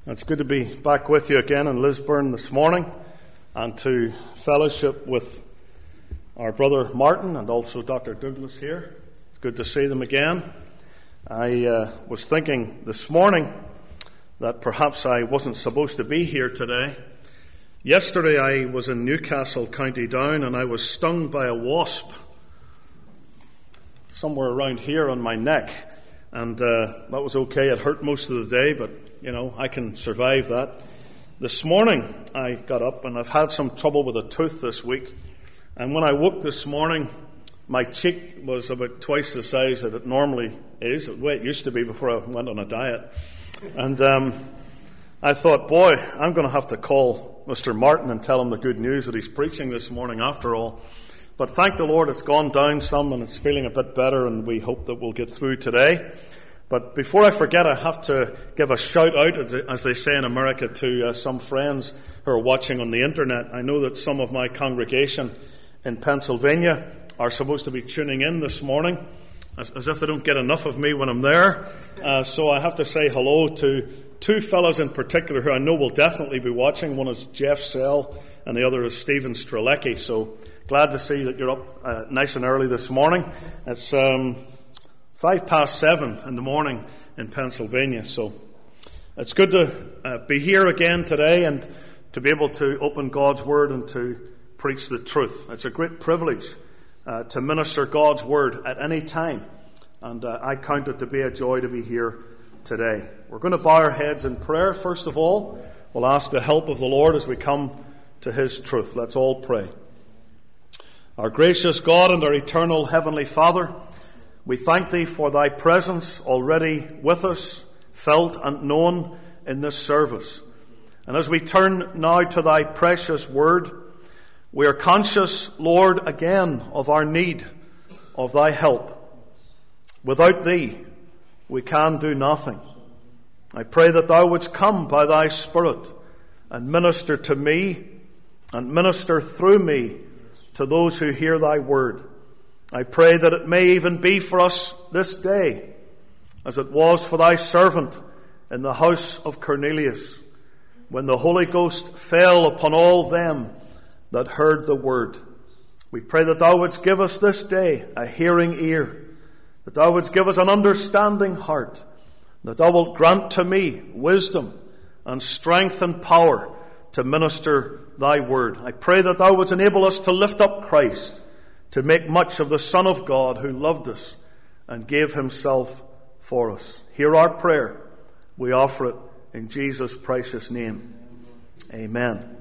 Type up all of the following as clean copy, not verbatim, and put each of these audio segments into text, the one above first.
It's good to be back with you again in Lisburn this morning and to fellowship with our brother Martin and also Dr. Douglas here. It's good to see them again. I was thinking this morning that perhaps I wasn't supposed to be here today. Yesterday I was in Newcastle, County Down, and I was stung by a wasp somewhere around here on my neck. And that was okay. It hurt most of the day, but I can survive that. This morning, I got up and I've had some trouble with a tooth this week. And when I woke this morning, my cheek was about twice the size that it normally is, the way it used to be before I went on a diet. And I thought, boy, I'm going to have to call Mr. Martin and tell him the good news that he's preaching this morning after all. But thank the Lord, it's gone down some and it's feeling a bit better, and we hope that we'll get through today. But before I forget, I have to give a shout out, as they say in America, to some friends who are watching on the internet. I know that some of my congregation in Pennsylvania are supposed to be tuning in this morning, as if they don't get enough of me when I'm there. So I have to say hello to two fellows in particular who I know will definitely be watching. One is Jeff Sell and the other is Stephen Strelecki. So glad to see that you're up nice and early this morning. It's 7:05 in the morning in Pennsylvania, so it's good to be here again today and to be able to open God's Word and to preach the truth. It's a great privilege to minister God's Word at any time, and I count it to be a joy to be here today. We're going to bow our heads in prayer. First of all, we'll ask the help of the Lord as we come to His truth. Let's all pray. Our gracious God and our eternal Heavenly Father, we thank Thee for Thy presence already with us, felt and known in this service. And as we turn now to Thy precious Word, we are conscious, Lord, again of our need of Thy help. Without Thee, we can do nothing. I pray that Thou wouldst come by Thy Spirit and minister to me and minister through me to those who hear Thy Word. I pray that it may even be for us this day, as it was for Thy servant in the house of Cornelius, when the Holy Ghost fell upon all them that heard the word. We pray that Thou wouldst give us this day a hearing ear, that Thou wouldst give us an understanding heart, that Thou wilt grant to me wisdom and strength and power to minister Thy word. I pray that Thou wouldst enable us to lift up Christ, to make much of the Son of God who loved us and gave Himself for us. Hear our prayer. We offer it in Jesus' precious name. Amen.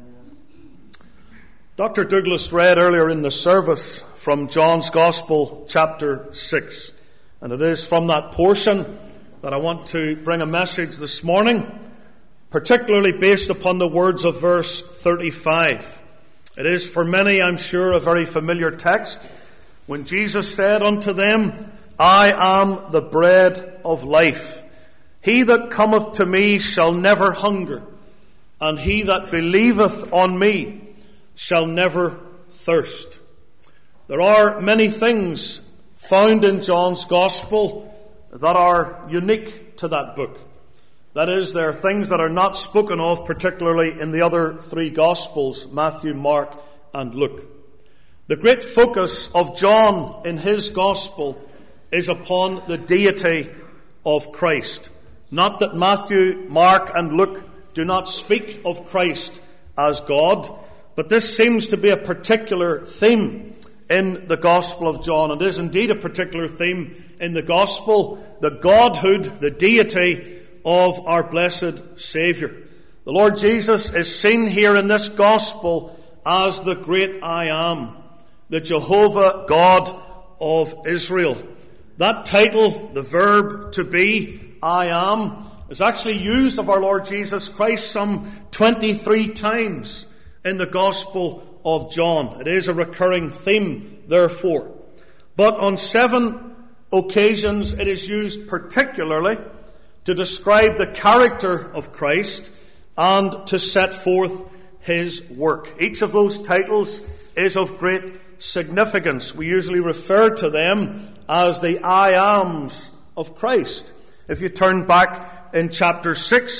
Dr. Douglas read earlier in the service from John's Gospel, chapter 6. And it is from that portion that I want to bring a message this morning, particularly based upon the words of verse 35. It is for many, I'm sure, a very familiar text, when Jesus said unto them, I am the bread of life. He that cometh to me shall never hunger, and he that believeth on me shall never thirst. There are many things found in John's Gospel that are unique to that book. That is, there are things that are not spoken of particularly in the other three Gospels, Matthew, Mark, and Luke. The great focus of John in his Gospel is upon the deity of Christ. Not that Matthew, Mark, and Luke do not speak of Christ as God, but this seems to be a particular theme in the Gospel of John. It is indeed a particular theme in the Gospel, the Godhood, the deity of our blessed Saviour. The Lord Jesus is seen here in this Gospel as the great I Am, the Jehovah God of Israel. That title, the verb to be, I am, is actually used of our Lord Jesus Christ some 23 times in the Gospel of John. It is a recurring theme, therefore. But on 7 occasions it is used particularly to describe the character of Christ and to set forth His work. Each of those titles is of great significance. We usually refer to them as the I Ams of Christ. If you turn back in chapter 6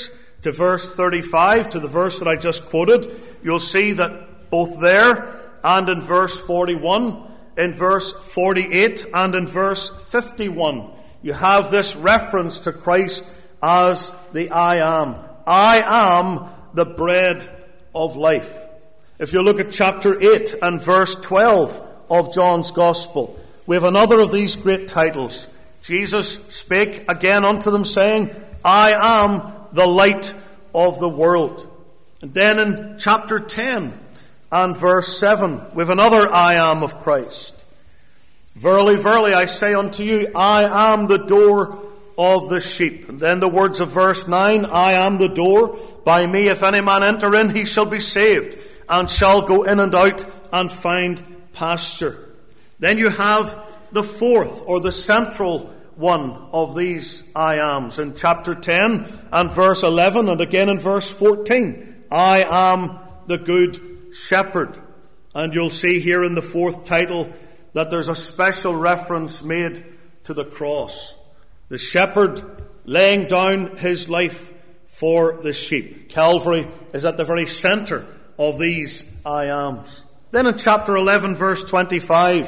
to verse 35, to the verse that I just quoted, you'll see that both there and in verse 41, in verse 48 and in verse 51, you have this reference to Christ as the I am. I am the bread of life. If you look at chapter 8 and verse 12 of John's Gospel, we have another of these great titles. Jesus spake again unto them, saying, I am the light of the world. And then in chapter 10 and verse 7, we have another I am of Christ. Verily, verily, I say unto you, I am the door of the sheep. And then the words of verse 9, I am the door. By me, if any man enter in, he shall be saved, and shall go in and out and find pasture. Then you have the fourth, or the central one of these I ams in chapter 10 and verse 11, and again in verse 14. I am the good shepherd. And you'll see here in the fourth title that there's a special reference made to the cross. The shepherd laying down his life for the sheep. Calvary is at the very center of these I ams. Then in chapter 11, verse 25,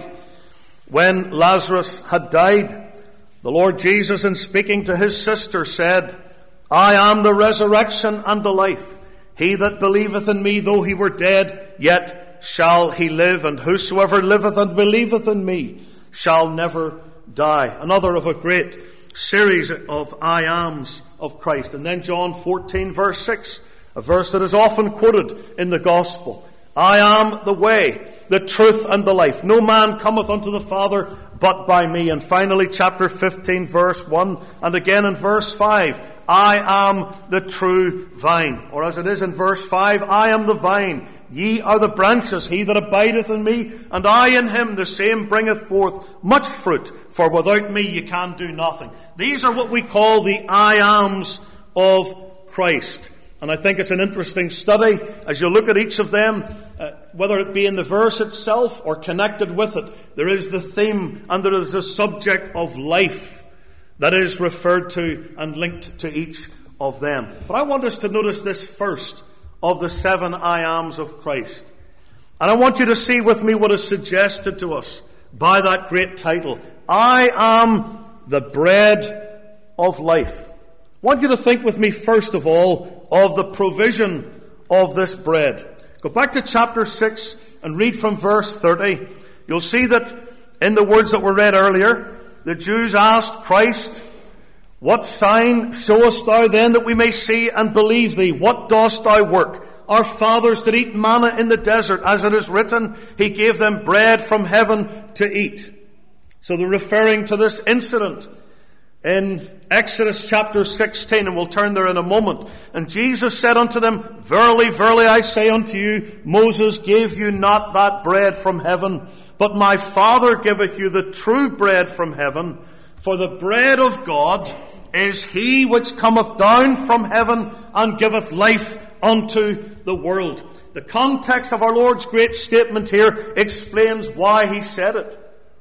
when Lazarus had died, the Lord Jesus, in speaking to his sister, said, I am the resurrection and the life. He that believeth in me, though he were dead, yet shall he live. And whosoever liveth and believeth in me shall never die. Another of a great series of I ams of Christ. And then John 14, verse 6, a verse that is often quoted in the Gospel. I am the way, the truth, and the life. No man cometh unto the Father but by me. And finally, chapter 15, verse 1, and again in verse 5, I am the true vine. Or as it is in verse 5, I am the vine, ye are the branches. He that abideth in me, and I in him, the same bringeth forth much fruit. For without me you can do nothing. These are what we call the I ams of Christ. And I think it's an interesting study as you look at each of them, whether it be in the verse itself or connected with it. There is the theme and there is the subject of life that is referred to and linked to each of them. But I want us to notice this first of the 7 I ams of Christ. And I want you to see with me what is suggested to us by that great title. I am the bread of life. I want you to think with me first of all of the provision of this bread. Go back to chapter 6 and read from verse 30. You'll see that in the words that were read earlier, the Jews asked Christ, what sign showest thou then that we may see and believe thee? What dost thou work? Our fathers did eat manna in the desert, as it is written, he gave them bread from heaven to eat. So they're referring to this incident in Exodus chapter 16, and we'll turn there in a moment. And Jesus said unto them, verily, verily, I say unto you, Moses gave you not that bread from heaven, but my Father giveth you the true bread from heaven. For the bread of God is he which cometh down from heaven and giveth life unto the world. The context of our Lord's great statement here explains why he said it.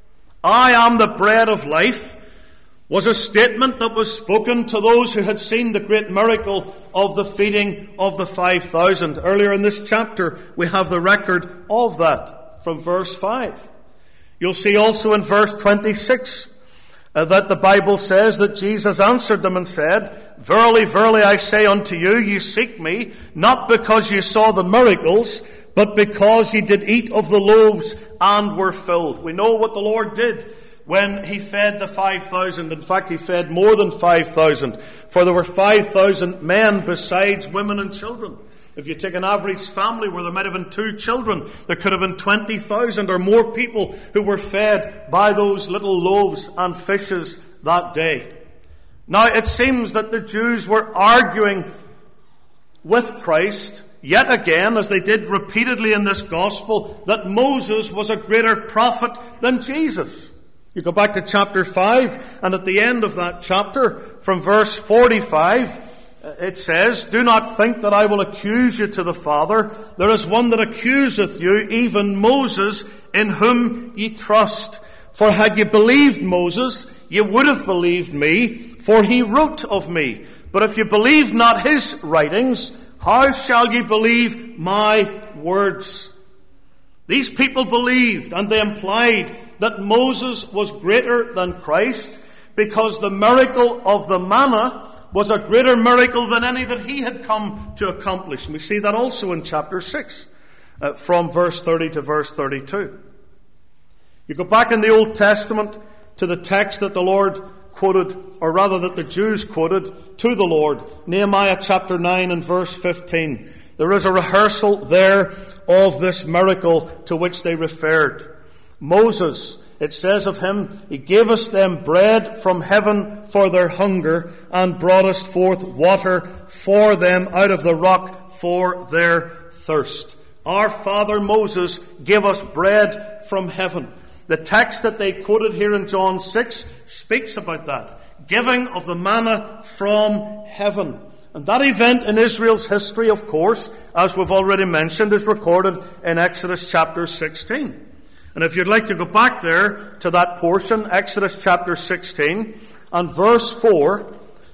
I am the bread of life was a statement that was spoken to those who had seen the great miracle of the feeding of the 5,000. Earlier in this chapter, we have the record of that from verse 5. You'll see also in verse 26 that the Bible says that Jesus answered them and said, verily, verily, I say unto you, ye seek me, not because ye saw the miracles, but because ye did eat of the loaves and were filled. We know what the Lord did when he fed the 5,000. In fact, he fed more than 5,000. For there were 5,000 men besides women and children. If you take an average family where there might have been 2 children, there could have been 20,000 or more people who were fed by those little loaves and fishes that day. Now, it seems that the Jews were arguing with Christ yet again, as they did repeatedly in this gospel, that Moses was a greater prophet than Jesus. You go back to chapter 5, and at the end of that chapter, from verse 45, it says, do not think that I will accuse you to the Father. There is one that accuseth you, even Moses, in whom ye trust. For had ye believed Moses, ye would have believed me, for he wrote of me. But if you believe not his writings, how shall you believe my words? These people believed, and they implied that Moses was greater than Christ, because the miracle of the manna was a greater miracle than any that he had come to accomplish. And we see that also in chapter 6, from verse 30 to verse 32. You go back in the Old Testament to the text that the Lord quoted, or rather that the Jews quoted to the Lord, Nehemiah chapter 9 and verse 15. There is a rehearsal there of this miracle to which they referred. Moses, it says of him, he gave us them bread from heaven for their hunger, and brought us forth water for them out of the rock for their thirst. Our father Moses gave us bread from heaven. The text that they quoted here in John 6 speaks about that. Giving of the manna from heaven. And that event in Israel's history, of course, as we've already mentioned, is recorded in Exodus chapter 16. And if you'd like to go back there to that portion, Exodus chapter 16, and verse 4,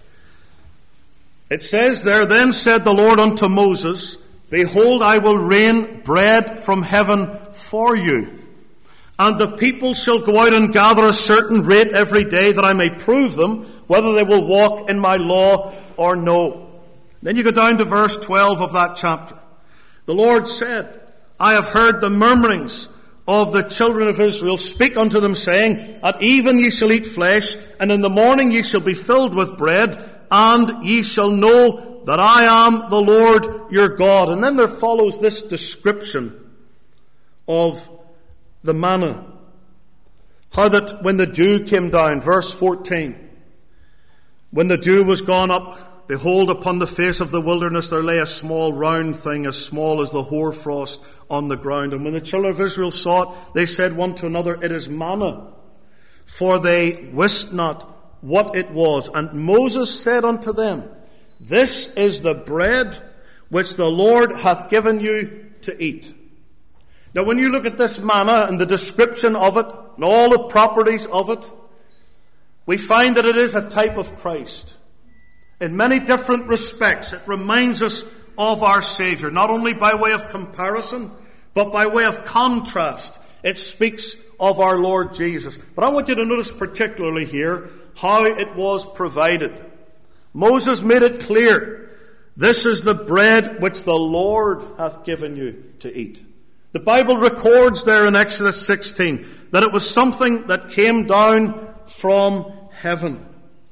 it says there, Then said the Lord unto Moses, Behold, I will rain bread from heaven for you. And the people shall go out and gather a certain rate every day, that I may prove them, whether they will walk in my law or no. Then you go down to verse 12 of that chapter. The Lord said, I have heard the murmurings of the children of Israel. Speak unto them, saying, At even ye shall eat flesh, and in the morning ye shall be filled with bread, and ye shall know that I am the Lord your God. And then there follows this description of the manna. How that when the dew came down, verse 14, when the dew was gone up, behold, upon the face of the wilderness there lay a small round thing, as small as the hoarfrost on the ground. And when the children of Israel saw it, they said one to another, It is manna. For they wist not what it was. And Moses said unto them, This is the bread which the Lord hath given you to eat. Now when you look at this manna and the description of it, and all the properties of it, we find that it is a type of Christ. In many different respects, it reminds us of our Savior, not only by way of comparison, but by way of contrast. It speaks of our Lord Jesus. But I want you to notice particularly here how it was provided. Moses made it clear, This is the bread which the Lord hath given you to eat. The Bible records there in Exodus 16 that it was something that came down from heaven.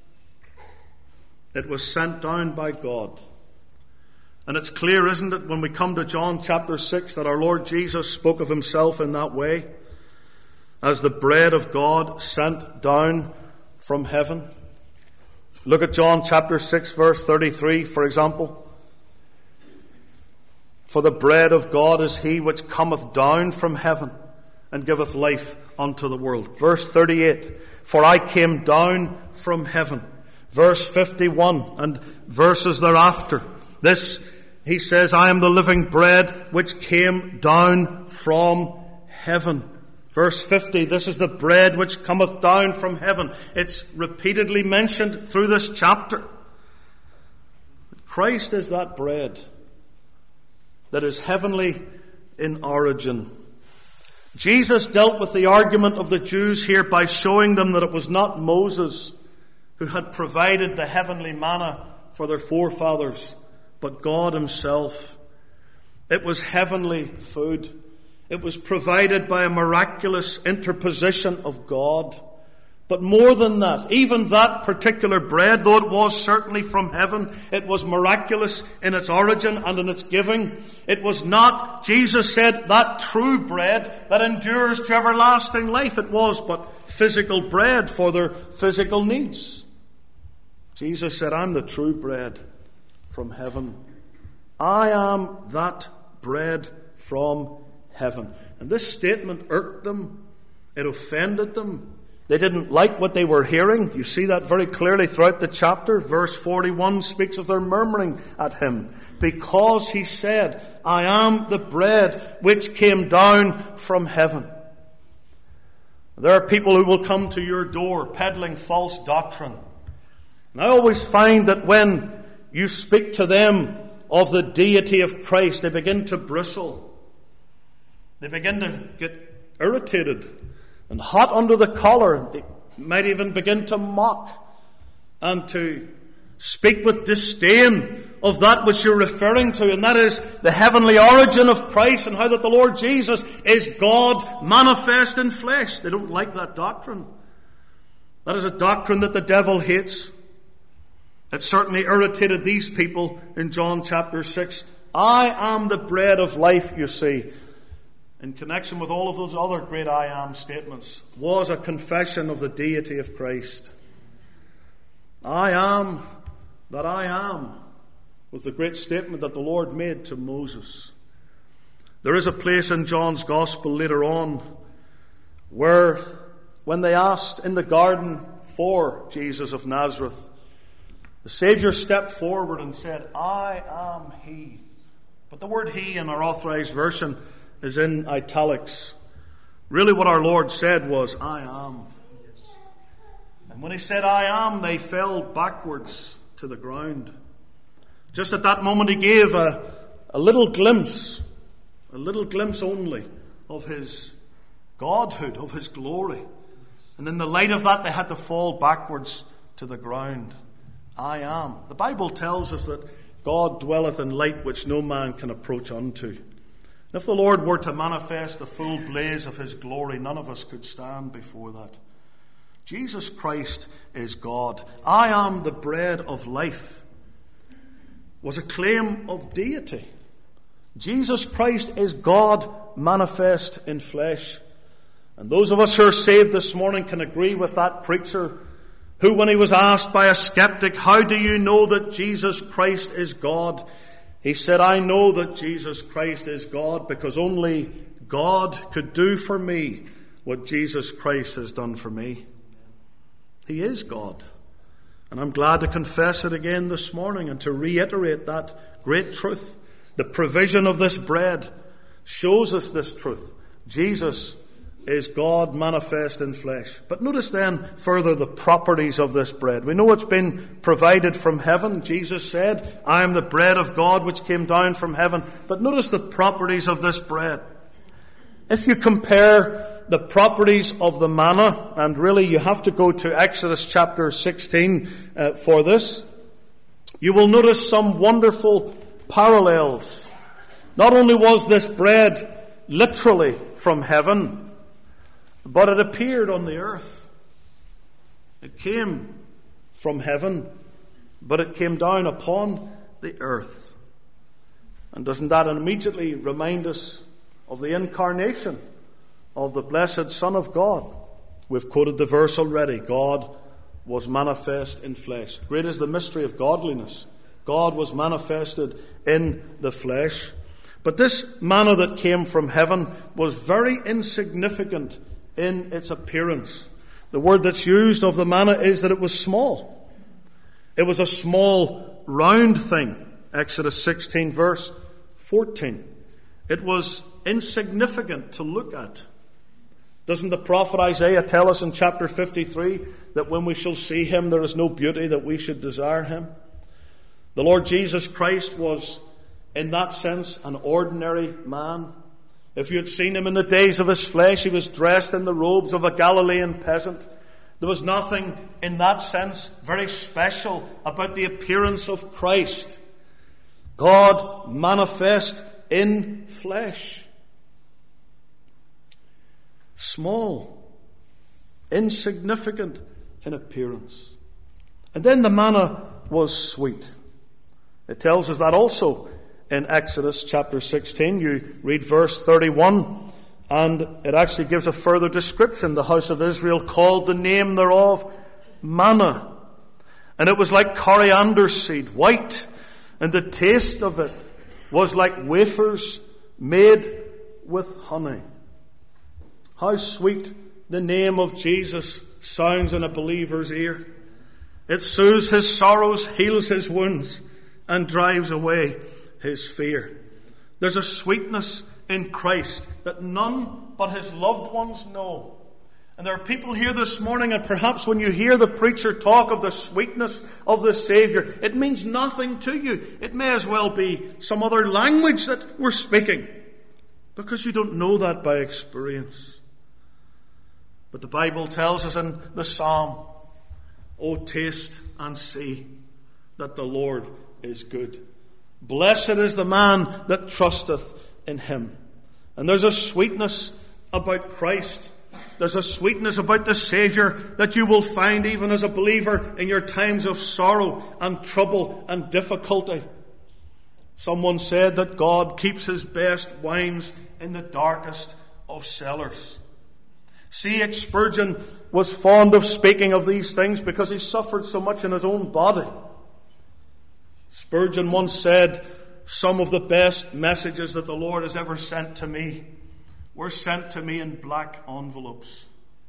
It was sent down by God. And it's clear, isn't it, when we come to John chapter 6, that our Lord Jesus spoke of himself in that way, as the bread of God sent down from heaven. Look at John chapter 6, verse 33, for example. For the bread of God is he which cometh down from heaven, and giveth life unto the world. Verse 38, For I came down from heaven. Verse 51 and verses thereafter. This, he says, I am the living bread which came down from heaven. Verse 50, this is the bread which cometh down from heaven. It's repeatedly mentioned through this chapter. Christ is that bread that is heavenly in origin. Jesus dealt with the argument of the Jews here by showing them that it was not Moses who had provided the heavenly manna for their forefathers, but God himself. It was heavenly food. It was provided by a miraculous interposition of God. But more than that, even that particular bread, though it was certainly from heaven, it was miraculous in its origin and in its giving. It was not, Jesus said, that true bread that endures to everlasting life. It was but physical bread for their physical needs. Jesus said, I'm the true bread from heaven. I am that bread from heaven. And this statement irked them. It offended them. They didn't like what they were hearing. You see that very clearly throughout the chapter. Verse 41 speaks of their murmuring at him, because he said, I am the bread which came down from heaven. There are people who will come to your door peddling false doctrine. And I always find that when you speak to them of the deity of Christ, they begin to bristle. They begin to get irritated and hot under the collar. They might even begin to mock and to speak with disdain of that which you're referring to, and that is the heavenly origin of Christ and how that the Lord Jesus is God manifest in flesh. They don't like that doctrine. That is a doctrine that the devil hates. It certainly irritated these people in John chapter 6. I am the bread of life, you see, in connection with all of those other great I am statements, was a confession of the deity of Christ. I am that I am was the great statement that the Lord made to Moses. There is a place in John's Gospel later on where, when they asked in the garden for Jesus of Nazareth, the Saviour stepped forward and said, I am He. But the word He in our authorized version is in italics. Really what our Lord said was, I am. And when He said, I am, they fell backwards to the ground. Just at that moment He gave a little glimpse only of His Godhood, of His glory. And in the light of that, they had to fall backwards to the ground. I am. The Bible tells us that God dwelleth in light which no man can approach unto. And if the Lord were to manifest the full blaze of His glory, none of us could stand before that. Jesus Christ is God. I am the bread of life was a claim of deity. Jesus Christ is God manifest in flesh. And those of us who are saved this morning can agree with that preacher who, when he was asked by a skeptic, how do you know that Jesus Christ is God? He said, I know that Jesus Christ is God because only God could do for me what Jesus Christ has done for me. He is God. And I'm glad to confess it again this morning and to reiterate that great truth. The provision of this bread shows us this truth. Jesus is God manifest in flesh. But notice then further the properties of this bread. We know it's been provided from heaven. Jesus said, I am the bread of God which came down from heaven. But notice the properties of this bread. If you compare the properties of the manna, and really you have to go to Exodus chapter 16 for this, you will notice some wonderful parallels. Not only was this bread literally from heaven, but it appeared on the earth. It came from heaven, but it came down upon the earth. And doesn't that immediately remind us of the incarnation of the blessed Son of God? We've quoted the verse already. God was manifest in flesh. Great is the mystery of godliness. God was manifested in the flesh. But this manna that came from heaven was very insignificant in its appearance. The word that's used of the manna is that it was small. It was a small, round thing. Exodus 16, verse 14. It was insignificant to look at. Doesn't the prophet Isaiah tell us in chapter 53 that when we shall see Him, there is no beauty that we should desire Him? The Lord Jesus Christ was, in that sense, an ordinary man. If you had seen Him in the days of His flesh, He was dressed in the robes of a Galilean peasant. There was nothing, in that sense, very special about the appearance of Christ. God manifest in flesh. Small, insignificant in appearance. And then the manna was sweet. It tells us that also in Exodus chapter 16. You read verse 31, and it actually gives a further description. The house of Israel called the name thereof manna. And it was like coriander seed, white, and the taste of it was like wafers made with honey. How sweet the name of Jesus sounds in a believer's ear. It soothes his sorrows, heals his wounds, and drives away his fear. There's a sweetness in Christ that none but His loved ones know. And there are people here this morning, and perhaps when you hear the preacher talk of the sweetness of the Saviour, it means nothing to you. It may as well be some other language that we're speaking, because you don't know that by experience. But the Bible tells us in the Psalm, "O taste and see that the Lord is good. Blessed is the man that trusteth in him." And there's a sweetness about Christ. There's a sweetness about the Saviour that you will find even as a believer in your times of sorrow and trouble and difficulty. Someone said that God keeps his best wines in the darkest of cellars. C.H. Spurgeon was fond of speaking of these things because he suffered so much in his own body. Spurgeon once said, "Some of the best messages that the Lord has ever sent to me were sent to me in black envelopes."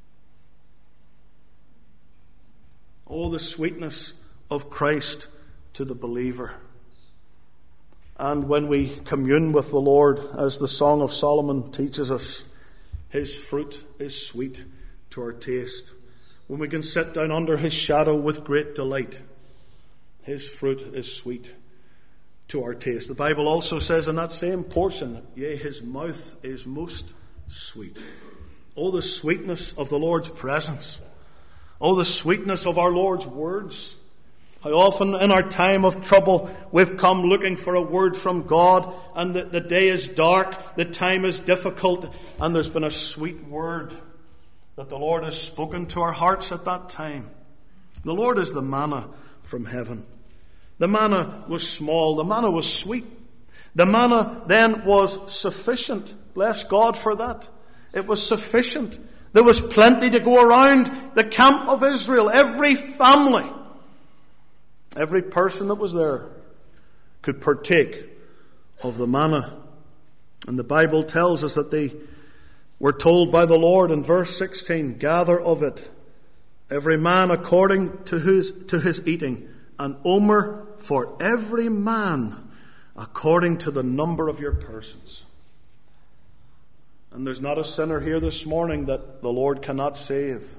Oh, the sweetness of Christ to the believer. And when we commune with the Lord, as the Song of Solomon teaches us, his fruit is sweet to our taste. When we can sit down under his shadow with great delight, his fruit is sweet to our taste. The Bible also says in that same portion, "Yea, his mouth is most sweet." Oh, the sweetness of the Lord's presence. Oh, the sweetness of our Lord's words. How often in our time of trouble we've come looking for a word from God, and the day is dark, the time is difficult, and there's been a sweet word that the Lord has spoken to our hearts at that time. The Lord is the manna from heaven. The manna was small, the manna was sweet. The manna then was sufficient. Bless God for that. It was sufficient. There was plenty to go around the camp of Israel. Every family, every person that was there could partake of the manna. And the Bible tells us that they were told by the Lord in verse 16, "Gather of it, every man according to his eating, an omer for every man according to the number of your persons." And there's not a sinner here this morning that the Lord cannot save.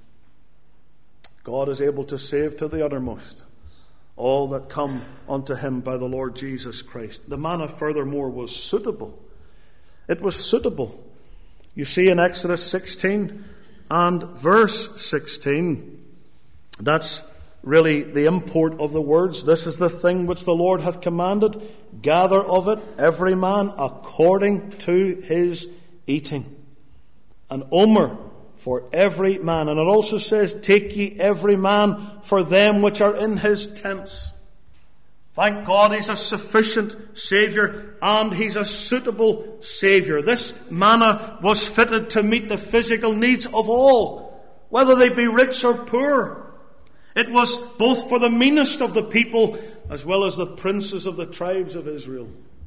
God is able to save to the uttermost all that come unto him by the Lord Jesus Christ. The manna, furthermore, was suitable. It was suitable. You see in Exodus 16 and verse 16, that's really the import of the words. "This is the thing which the Lord hath commanded. Gather of it every man according to his eating. An omer for every man." And it also says, "Take ye every man for them which are in his tents." Thank God he's a sufficient Saviour, and he's a suitable Saviour. This manna was fitted to meet the physical needs of all, whether they be rich or poor. It was both for the meanest of the people as well as the princes of the tribes of Israel.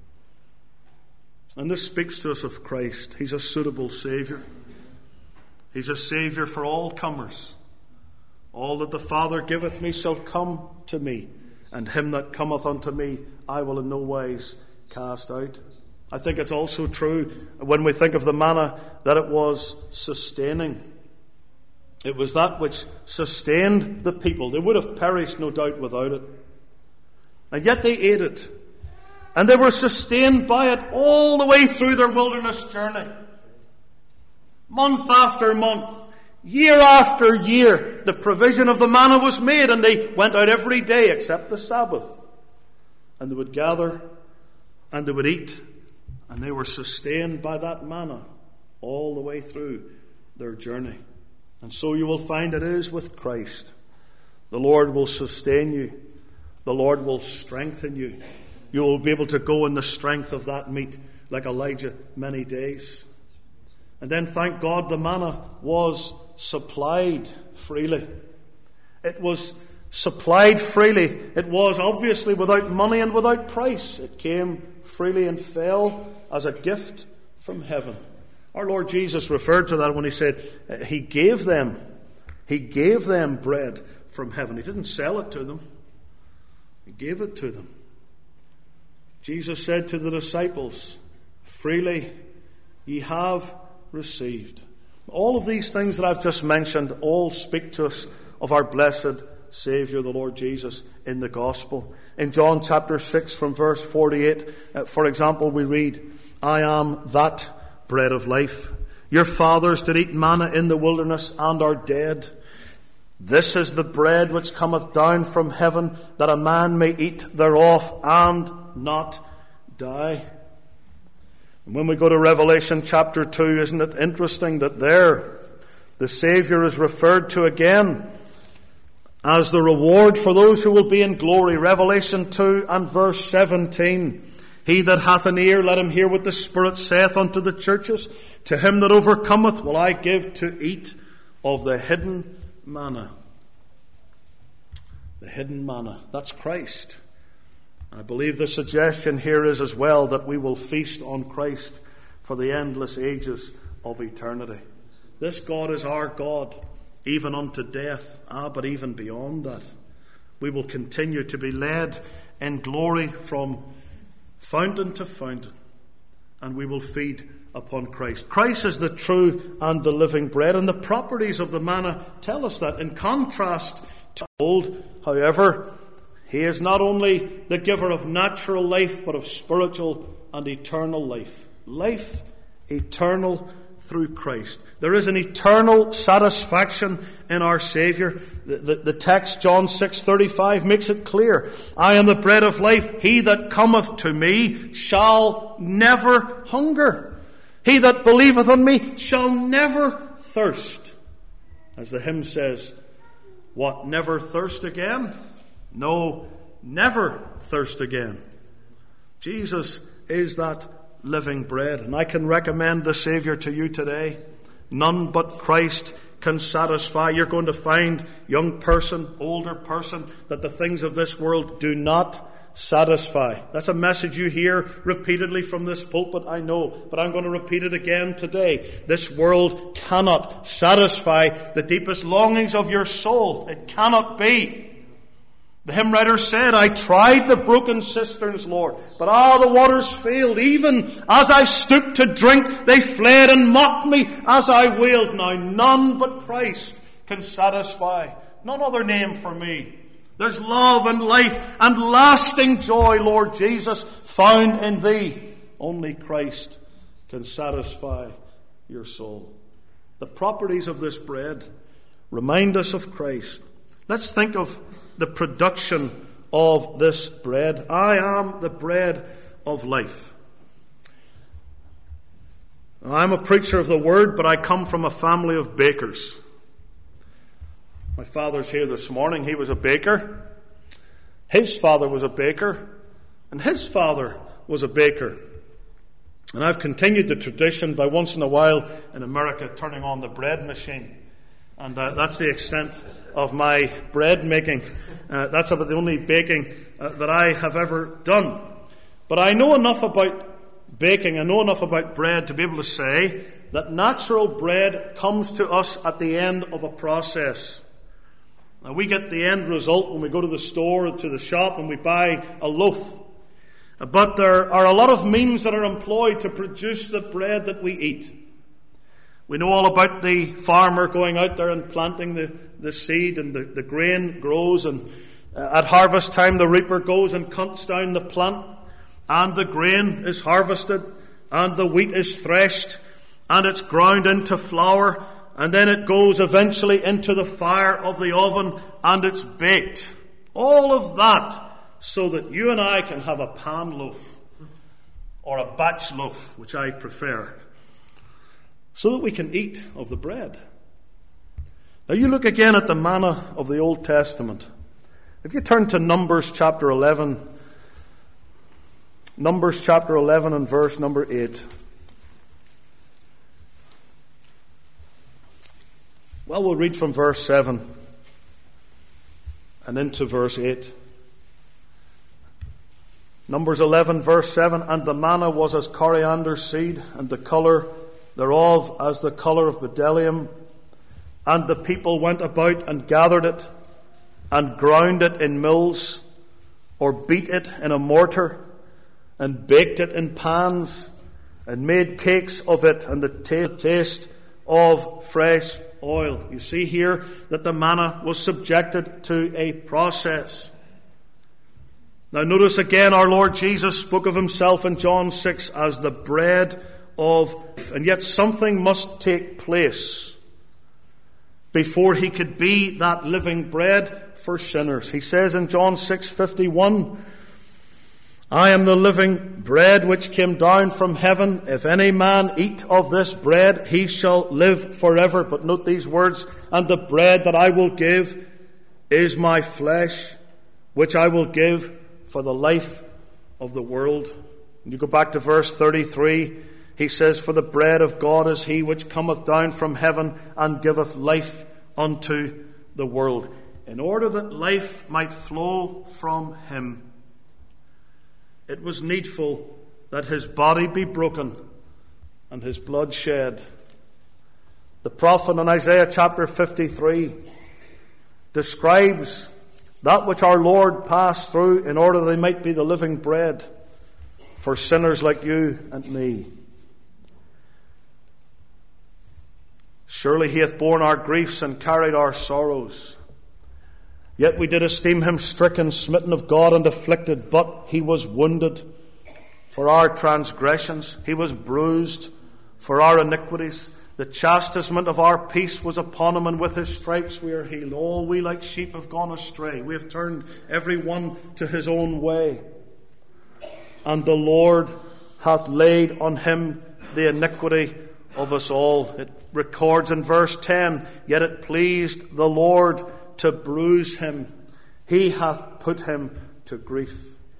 And this speaks to us of Christ. He's a suitable Saviour. He's a Saviour for all comers. "All that the Father giveth me shall come to me, and him that cometh unto me I will in no wise cast out." I think it's also true when we think of the manna that it was sustaining. It was that which sustained the people. They would have perished, no doubt, without it. And yet they ate it. And they were sustained by it all the way through their wilderness journey. Month after month, year after year, the provision of the manna was made, and they went out every day except the Sabbath. And they would gather, and they would eat, and they were sustained by that manna all the way through their journey. And so you will find it is with Christ. The Lord will sustain you. The Lord will strengthen you. You will be able to go in the strength of that meat like Elijah many days. And then, thank God, the manna was supplied freely. It was supplied freely. It was obviously without money and without price. It came freely and fell as a gift from heaven. Our Lord Jesus referred to that when he said he gave them bread from heaven. He didn't sell it to them. He gave it to them. Jesus said to the disciples, "Freely ye have received, All of these things that I've just mentioned all speak to us of our blessed Saviour, the Lord Jesus, in the Gospel. In John chapter 6 from verse 48, for example, we read, I am that bread of life. Your fathers did eat manna in the wilderness and are dead. This is the bread which cometh down from heaven, that a man may eat thereof and not die. And when we go to Revelation chapter 2, isn't it interesting that there the Saviour is referred to again as the reward for those who will be in glory. Revelation 2 and verse 17. He that hath an ear, let him hear what the Spirit saith unto the churches. To him that overcometh will I give to eat of the hidden manna. The hidden manna. That's Christ. I believe the suggestion here is as well that we will feast on Christ for the endless ages of eternity. This God is our God, even unto death. But even beyond that, we will continue to be led in glory from fountain to fountain, and we will feed upon Christ. Christ is the true and the living bread, and the properties of the manna tell us that. In contrast to old, however, He is not only the giver of natural life, but of spiritual and eternal life. Life eternal through Christ. There is an eternal satisfaction in our Saviour. The text, John 6:35, makes it clear. I am the bread of life. He that cometh to me shall never hunger. He that believeth on me shall never thirst. As the hymn says, what, never thirst again? No, never thirst again. Jesus is that living bread. And I can recommend the Saviour to you today. None but Christ can satisfy. You're going to find, young person, older person, that the things of this world do not satisfy. That's a message you hear repeatedly from this pulpit, I know, but I'm going to repeat it again today. This world cannot satisfy the deepest longings of your soul. It cannot be. The hymn writer said, I tried the broken cisterns, Lord, but the waters failed. Even as I stooped to drink, they fled and mocked me as I wailed. Now none but Christ can satisfy. None other name for me. There's love and life and lasting joy, Lord Jesus, found in Thee. Only Christ can satisfy your soul. The properties of this bread remind us of Christ. Let's think of the production of this bread. I am the bread of life. I'm a preacher of the word, but I come from a family of bakers. My father's here this morning. He was a baker. His father was a baker. And his father was a baker. And I've continued the tradition by once in a while in America turning on the bread machine. And that's the extent of my bread making. That's about the only baking that I have ever done. But I know enough about baking, I know enough about bread to be able to say that natural bread comes to us at the end of a process. Now, we get the end result when we go to the store or to the shop and we buy a loaf. But there are a lot of means that are employed to produce the bread that we eat. We know all about the farmer going out there and planting the seed, and the grain grows, and at harvest time the reaper goes and cuts down the plant, and the grain is harvested, and the wheat is threshed, and it's ground into flour, and then it goes eventually into the fire of the oven, and it's baked. All of that so that you and I can have a pan loaf, or a batch loaf, which I prefer, so that we can eat of the bread. Now you look again at the manna of the Old Testament. If you turn to Numbers chapter 11 and verse number 8. Well, we'll read from verse 7 and into verse 8. Numbers 11 verse 7, and the manna was as coriander seed, and the colour thereof as the colour of bdellium. And the people went about and gathered it, and ground it in mills, or beat it in a mortar, and baked it in pans, and made cakes of it. And the taste of fresh oil. You see here that the manna was subjected to a process. Now notice again, our Lord Jesus spoke of himself in John 6 as the bread of life. And yet something must take place before he could be that living bread for sinners. He says in John 6:51, I am the living bread which came down from heaven. If any man eat of this bread, he shall live forever. But note these words, and the bread that I will give is my flesh, which I will give for the life of the world. And you go back to verse 33, he says, for the bread of God is he which cometh down from heaven and giveth life unto the world. In order that life might flow from him, it was needful that his body be broken and his blood shed. The prophet in Isaiah chapter 53 describes that which our Lord passed through in order that he might be the living bread for sinners like you and me. Surely he hath borne our griefs and carried our sorrows. Yet we did esteem him stricken, smitten of God, and afflicted. But he was wounded for our transgressions. He was bruised for our iniquities. The chastisement of our peace was upon him, and with his stripes we are healed. All we like sheep have gone astray. We have turned every one to his own way. And the Lord hath laid on him the iniquity of us all. It records in verse 10, yet it pleased the Lord to bruise him. He hath put him to grief.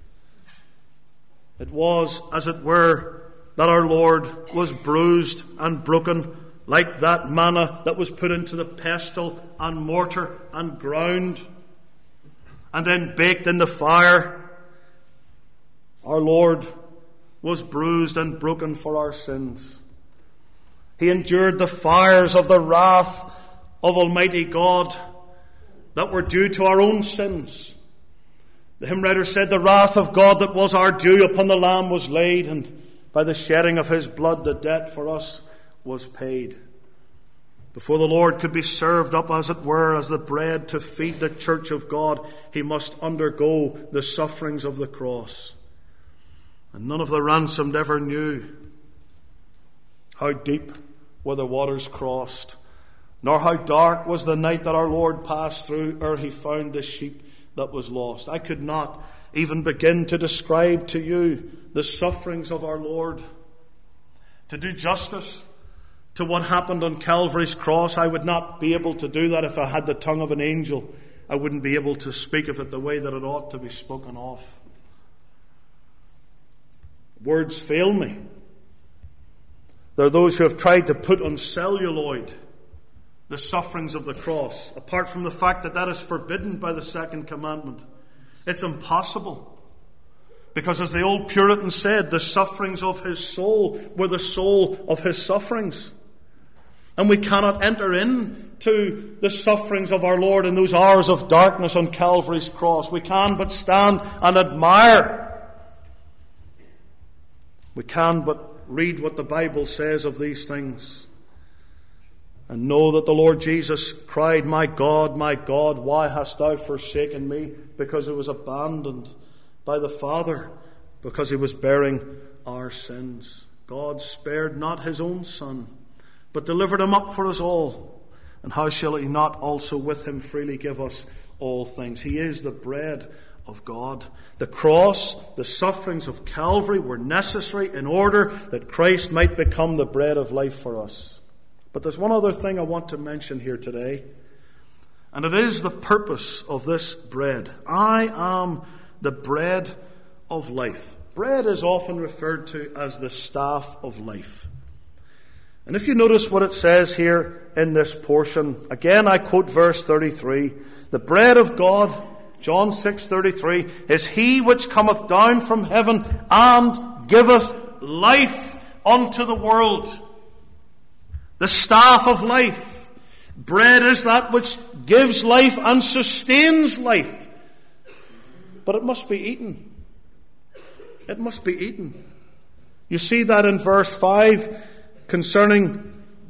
It was, as it were, that our Lord was bruised and broken, like that manna that was put into the pestle and mortar and ground and then baked in the fire. Our Lord was bruised and broken for our sins. He endured the fires of the wrath of Almighty God that were due to our own sins. The hymn writer said, the wrath of God that was our due upon the Lamb was laid, and by the shedding of his blood the debt for us was paid. Before the Lord could be served up, as it were, as the bread to feed the church of God, he must undergo the sufferings of the cross. And none of the ransomed ever knew how deep were the waters crossed, nor how dark was the night that our Lord passed through ere he found the sheep that was lost. I could not even begin to describe to you the sufferings of our Lord. To do justice to what happened on Calvary's cross, I would not be able to do that if I had the tongue of an angel. I wouldn't be able to speak of it the way that it ought to be spoken of. Words fail me. There are those who have tried to put on celluloid the sufferings of the cross, apart from the fact that that is forbidden by the second commandment. It's impossible. Because as the old Puritan said, the sufferings of his soul were the soul of his sufferings. And we cannot enter into the sufferings of our Lord in those hours of darkness on Calvary's cross. We can but stand and admire. We can but read what the Bible says of these things. And know that the Lord Jesus cried, my God, why hast thou forsaken me? Because he was abandoned by the Father, because he was bearing our sins. God spared not his own Son, but delivered him up for us all. And how shall he not also with him freely give us all things? He is the bread of God. The cross, the sufferings of Calvary were necessary in order that Christ might become the bread of life for us. But there's one other thing I want to mention here today, and it is the purpose of this bread. I am the bread of life. Bread is often referred to as the staff of life. And if you notice what it says here in this portion, again I quote verse 33, the bread of God, John 6:33, is he which cometh down from heaven and giveth life unto the world. The staff of life. Bread is that which gives life and sustains life. But it must be eaten. It must be eaten. You see that in verse 5 concerning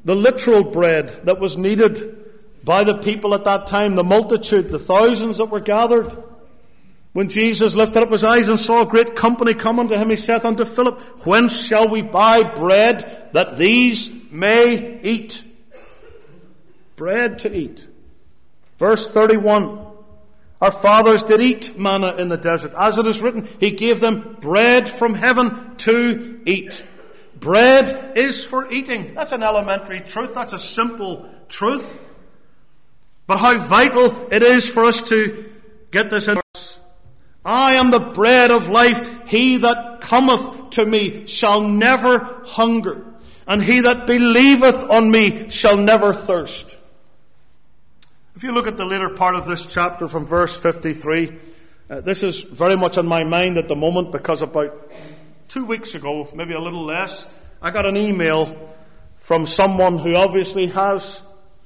the literal bread that was needed by the people at that time, the multitude, the thousands that were gathered. When Jesus lifted up his eyes and saw a great company come unto him, he saith unto Philip, Whence shall we buy bread that these may eat? Bread to eat. Verse 31. Our fathers did eat manna in the desert. As it is written, he gave them bread from heaven to eat. Bread is for eating. That's an elementary truth. That's a simple truth. But how vital it is for us to get this in us. I am the bread of life. He that cometh to me shall never hunger, and he that believeth on me shall never thirst. If you look at the later part of this chapter from verse 53, this is very much on my mind at the moment, because about 2 weeks ago, maybe a little less, I got an email from someone who obviously has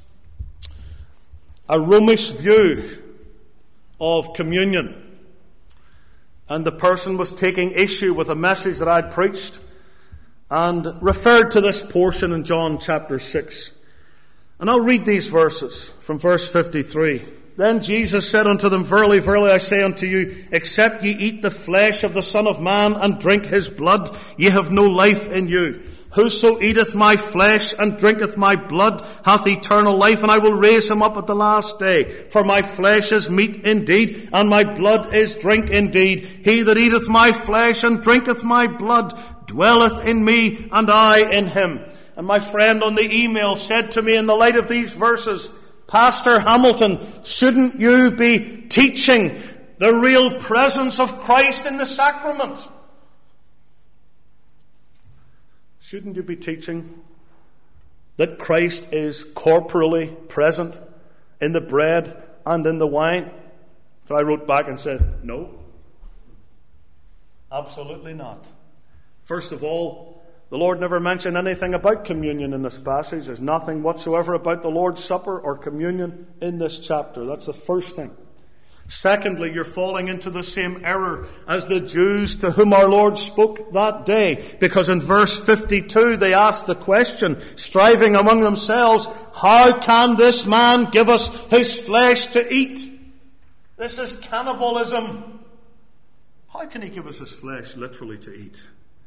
a Romish view of communion. And the person was taking issue with a message that I'd preached and referred to this portion in John chapter 6. And I'll read these verses from verse 53. Then Jesus said unto them, Verily, verily, I say unto you, except ye eat the flesh of the Son of Man and drink his blood, ye have no life in you. Whoso eateth my flesh and drinketh my blood hath eternal life, and I will raise him up at the last day. For my flesh is meat indeed, and my blood is drink indeed. He that eateth my flesh and drinketh my blood dwelleth in me, and I in him. And my friend on the email said to me, in the light of these verses, Pastor Hamilton, shouldn't you be teaching the real presence of Christ in the sacrament? Shouldn't you be teaching that Christ is corporally present in the bread and in the wine? So I wrote back and said, no, absolutely not. First of all, the Lord never mentioned anything about communion in this passage. There's nothing whatsoever about the Lord's Supper or communion in this chapter. That's the first thing. Secondly, you're falling into the same error as the Jews to whom our Lord spoke that day. Because in verse 52 they asked the question, striving among themselves, how can this man give us his flesh to eat? This is cannibalism. How can he give us his flesh literally to eat?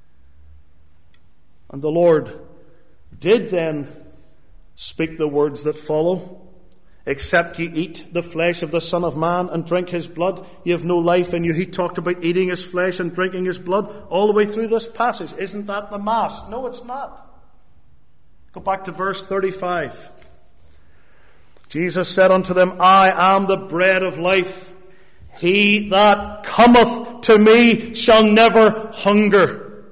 And the Lord did then speak the words that follow. Except ye eat the flesh of the Son of Man and drink his blood, ye have no life in you. He talked about eating his flesh and drinking his blood all the way through this passage. Isn't that the Mass? No, it's not. Go back to verse 35. Jesus said unto them, I am the bread of life. He that cometh to me shall never hunger.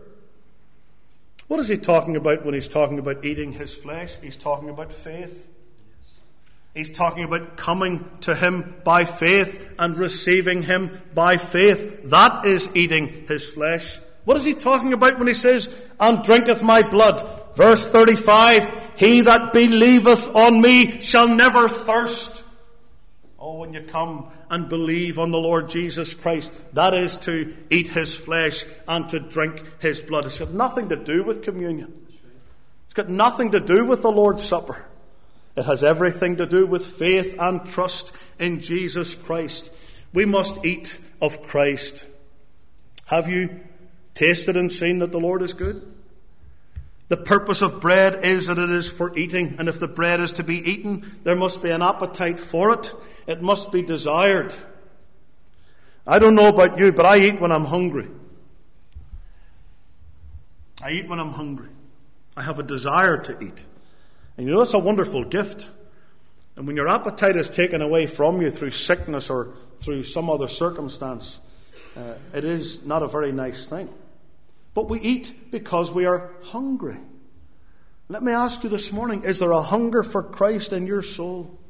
What is he talking about when he's talking about eating his flesh? He's talking about faith. He's talking about coming to him by faith and receiving him by faith. That is eating his flesh. What is he talking about when he says, and drinketh my blood? Verse 35, he that believeth on me shall never thirst. Oh, when you come and believe on the Lord Jesus Christ, that is to eat his flesh and to drink his blood. It's got nothing to do with communion. It's got nothing to do with the Lord's Supper. It has everything to do with faith and trust in Jesus Christ. We must eat of Christ. Have you tasted and seen that the Lord is good? The purpose of bread is that it is for eating. And if the bread is to be eaten, there must be an appetite for it. It must be desired. I don't know about you, but I eat when I'm hungry. I eat when I'm hungry. I have a desire to eat. And you know, it's a wonderful gift. And when your appetite is taken away from you through sickness or through some other circumstance, it is not a very nice thing. But we eat because we are hungry. Let me ask you this morning, is there a hunger for Christ in your soul?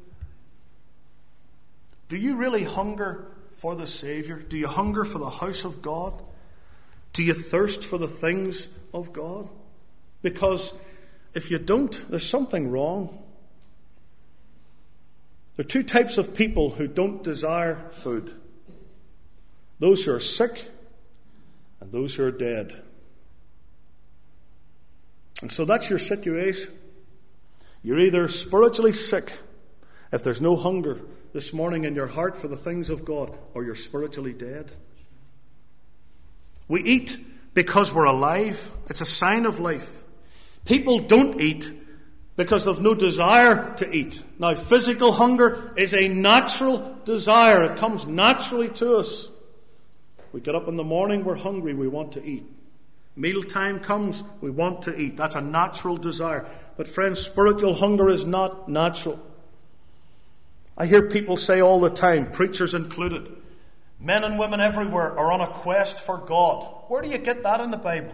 Do you really hunger for the Savior? Do you hunger for the house of God? Do you thirst for the things of God? Because if you don't, there's something wrong. There are two types of people who don't desire food. Those who are sick and those who are dead. And so that's your situation. You're either spiritually sick, if there's no hunger this morning in your heart for the things of God, or you're spiritually dead. We eat because we're alive. It's a sign of life. People don't eat because they've no desire to eat. Now, physical hunger is a natural desire. It comes naturally to us. We get up in the morning, we're hungry, we want to eat. Mealtime comes, we want to eat. That's a natural desire. But friends, spiritual hunger is not natural. I hear people say all the time, preachers included, men and women everywhere are on a quest for God. Where do you get that in the Bible?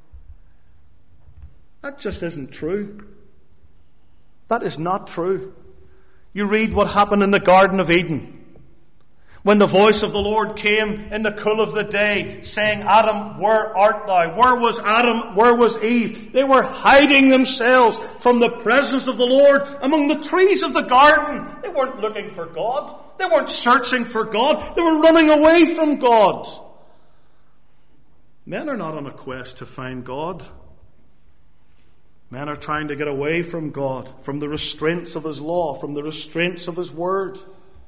That just isn't true. That is not true. You read what happened in the Garden of Eden, when the voice of the Lord came in the cool of the day, saying, Adam, where art thou? Where was Adam? Where was Eve? They were hiding themselves from the presence of the Lord among the trees of the garden. They weren't looking for God. They weren't searching for God. They were running away from God. Men are not on a quest to find God. Men are trying to get away from God, from the restraints of His law, from the restraints of His word.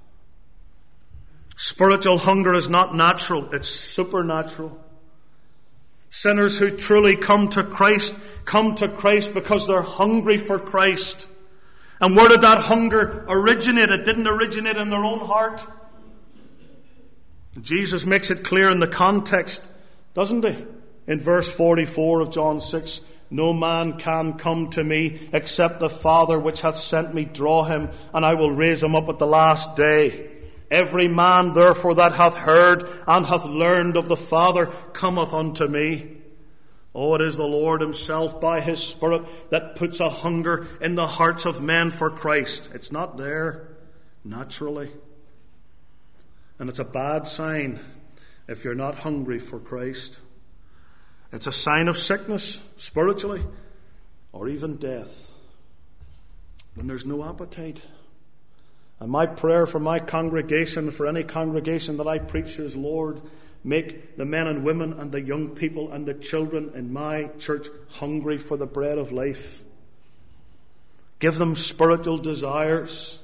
Spiritual hunger is not natural, it's supernatural. Sinners who truly come to Christ because they're hungry for Christ. And where did that hunger originate? It didn't originate in their own heart. Jesus makes it clear in the context, doesn't he? In verse 44 of John 6, no man can come to me except the Father which hath sent me draw him, and I will raise him up at the last day. Every man, therefore, that hath heard and hath learned of the Father cometh unto me. Oh, it is the Lord Himself by His Spirit that puts a hunger in the hearts of men for Christ. It's not there naturally. And it's a bad sign if you're not hungry for Christ. It's a sign of sickness, spiritually, or even death, when there's no appetite. And my prayer for my congregation, for any congregation that I preach to, is, Lord, make the men and women and the young people and the children in my church hungry for the bread of life. Give them spiritual desires.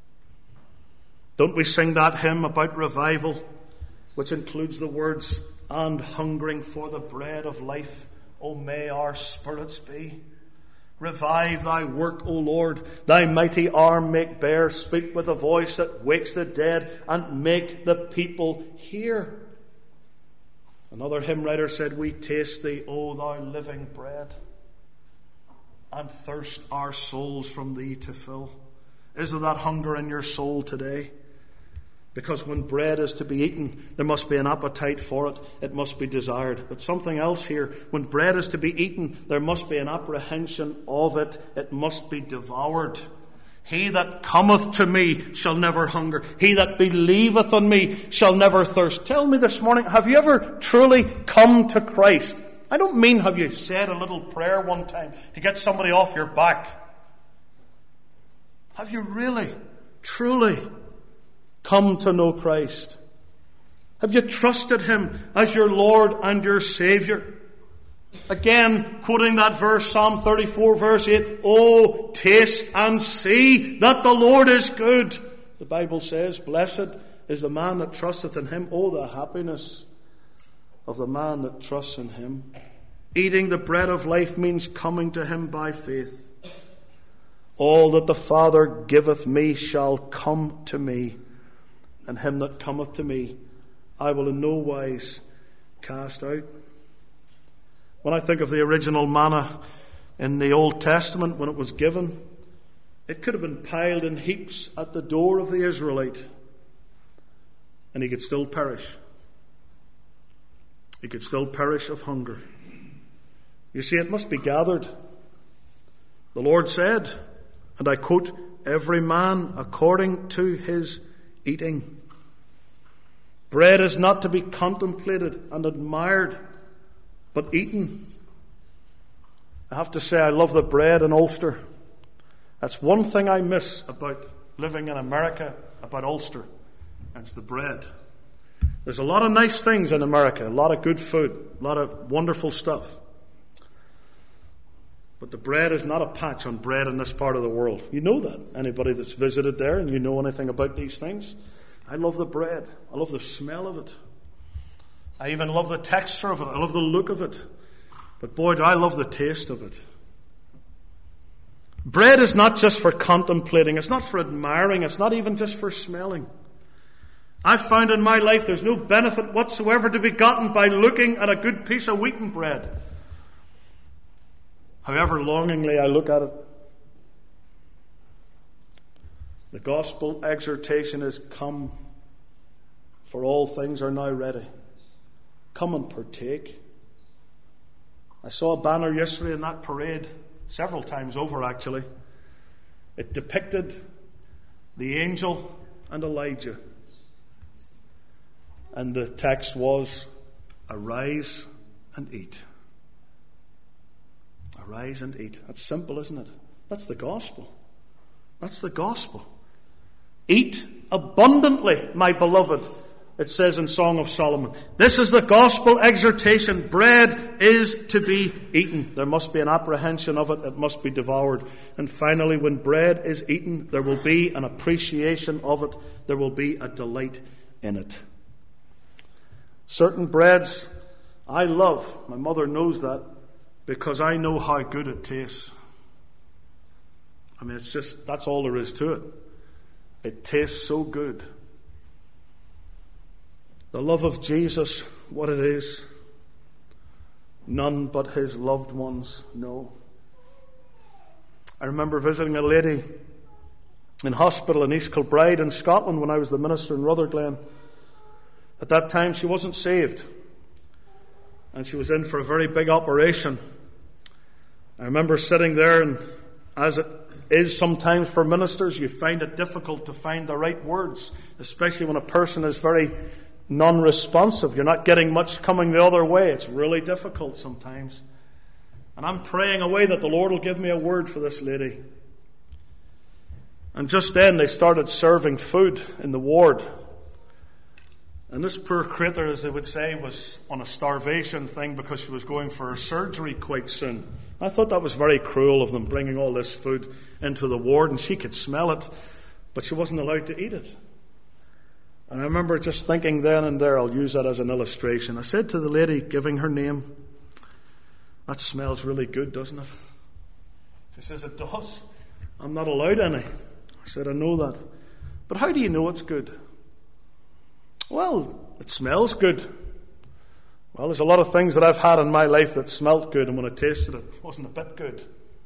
Don't we sing that hymn about revival, which includes the words, and hungering for the bread of life, O may our spirits be. Revive thy work, O Lord, thy mighty arm make bare, speak with a voice that wakes the dead, and make the people hear. Another hymn writer said, we taste thee, O thou living bread, and thirst our souls from thee to fill. Is there that hunger in your soul today? Because when bread is to be eaten, there must be an appetite for it. It must be desired. But something else here. When bread is to be eaten, there must be an apprehension of it. It must be devoured. He that cometh to me shall never hunger. He that believeth on me shall never thirst. Tell me this morning, have you ever truly come to Christ? I don't mean have you said a little prayer one time to get somebody off your back. Have you really, truly come to know Christ? Have you trusted Him as your Lord and your Saviour? Again, quoting that verse, Psalm 34, verse 8, oh, taste and see that the Lord is good. The Bible says, blessed is the man that trusteth in Him. Oh, the happiness of the man that trusts in Him. Eating the bread of life means coming to Him by faith. All that the Father giveth me shall come to me, and him that cometh to me I will in no wise cast out. When I think of the original manna in the Old Testament, when it was given, it could have been piled in heaps at the door of the Israelite, and he could still perish. He could still perish of hunger. You see, it must be gathered. The Lord said, and I quote, every man according to his eating. Bread is not to be contemplated and admired, but eaten. I have to say, I love the bread in Ulster. That's one thing I miss about living in America, about Ulster. It's the bread. There's a lot of nice things in America, a lot of good food, a lot of wonderful stuff. But the bread is not a patch on bread in this part of the world. You know that. Anybody that's visited there and you know anything about these things. I love the bread. I love the smell of it. I even love the texture of it. I love the look of it. But boy, do I love the taste of it. Bread is not just for contemplating. It's not for admiring. It's not even just for smelling. I've found in my life there's no benefit whatsoever to be gotten by looking at a good piece of wheaten bread. However longingly I look at it. The gospel exhortation is, come, for all things are now ready. Come and partake. I saw a banner yesterday in that parade, several times over actually. It depicted the angel and Elijah. And the text was, arise and eat. Arise and eat. That's simple, isn't it? That's the gospel. That's the gospel. Eat abundantly, my beloved, it says in Song of Solomon. This is the gospel exhortation. Bread is to be eaten. There must be an apprehension of it. It must be devoured. And finally, when bread is eaten, there will be an appreciation of it. There will be a delight in it. Certain breads I love. My mother knows that, because I know how good it tastes. I mean, it's just, that's all there is to it. It tastes so good. The love of Jesus, what it is, none but his loved ones know. I remember visiting a lady in hospital in East Kilbride in Scotland when I was the minister in Rutherglen. At that time she wasn't saved, and she was in for a very big operation. I remember sitting there, and as it is sometimes for ministers, you find it difficult to find the right words, especially when a person is very non-responsive. You're not getting much coming the other way. It's really difficult sometimes. And I'm praying away that the Lord will give me a word for this lady. And just then they started serving food in the ward. And this poor creature, as they would say, was on a starvation thing because she was going for her surgery quite soon. I thought that was very cruel of them, bringing all this food into the ward, and she could smell it, but she wasn't allowed to eat it. And I remember just thinking then and there, I'll use that as an illustration. I said to the lady, giving her name, that smells really good, doesn't it? She says, it does. I'm not allowed any. I said, I know that. But how do you know it's good? Well, it smells good. Well, there's a lot of things that I've had in my life that smelt good, and when I tasted it, it wasn't a bit good.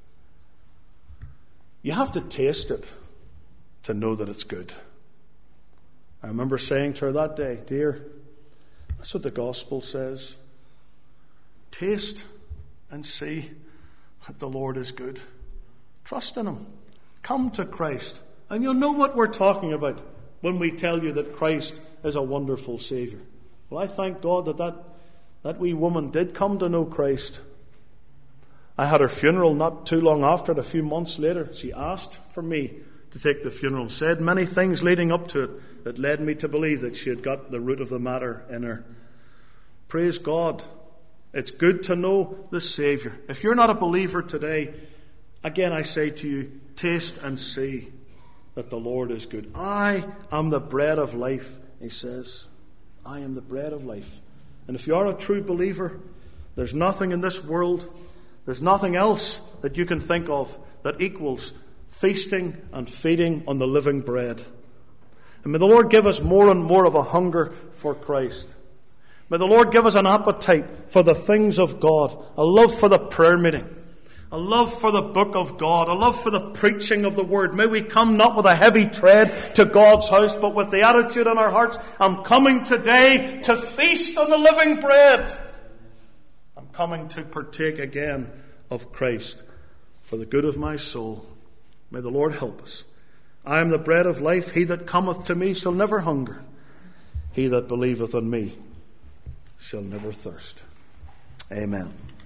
You have to taste it to know that it's good. I remember saying to her that day, dear, that's what the gospel says. Taste and see that the Lord is good. Trust in him. Come to Christ, and you'll know what we're talking about when we tell you that Christ is a wonderful Saviour. Well, I thank God that wee woman did come to know Christ. I had her funeral not too long after it, a few months later. She asked for me to take the funeral, said many things leading up to it that led me to believe that she had got the root of the matter in her. Praise God. It's good to know the Saviour. If you're not a believer today, again I say to you, taste and see that the Lord is good. I am the bread of life, he says. I am the bread of life. And if you are a true believer, there's nothing in this world, there's nothing else that you can think of that equals feasting and feeding on the living bread. And may the Lord give us more and more of a hunger for Christ. May the Lord give us an appetite for the things of God, a love for the prayer meeting, a love for the book of God, a love for the preaching of the word. May we come not with a heavy tread to God's house, but with the attitude in our hearts, I'm coming today to feast on the living bread. I'm coming to partake again of Christ for the good of my soul. May the Lord help us. I am the bread of life. He that cometh to me shall never hunger. He that believeth on me shall never thirst. Amen.